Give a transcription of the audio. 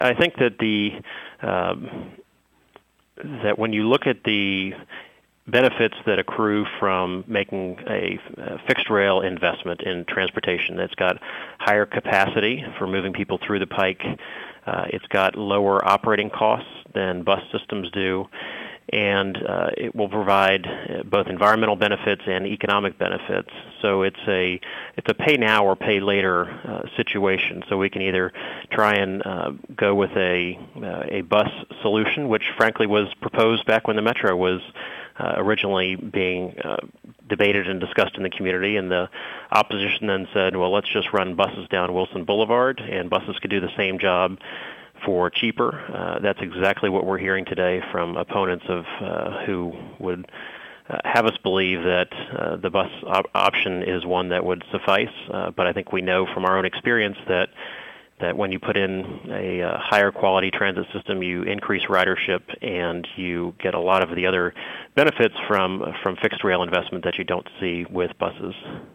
I think that that when you look at the benefits that accrue from making a fixed rail investment in transportation, it's got higher capacity for moving people through the pike. It's got lower operating costs than bus systems do, and it will provide both environmental benefits and economic benefits. So it's a pay now or pay later situation. So we can either try and go with a bus solution, which frankly was proposed back when the Metro was originally being debated and discussed in the community, and the opposition then said, well, let's just run buses down Wilson Boulevard, and buses could do the same job for cheaper. That's exactly what we're hearing today from opponents of who would have us believe that the bus option is one that would suffice. But I think we know from our own experience that when you put in a higher quality transit system, you increase ridership and you get a lot of the other benefits from fixed rail investment that you don't see with buses.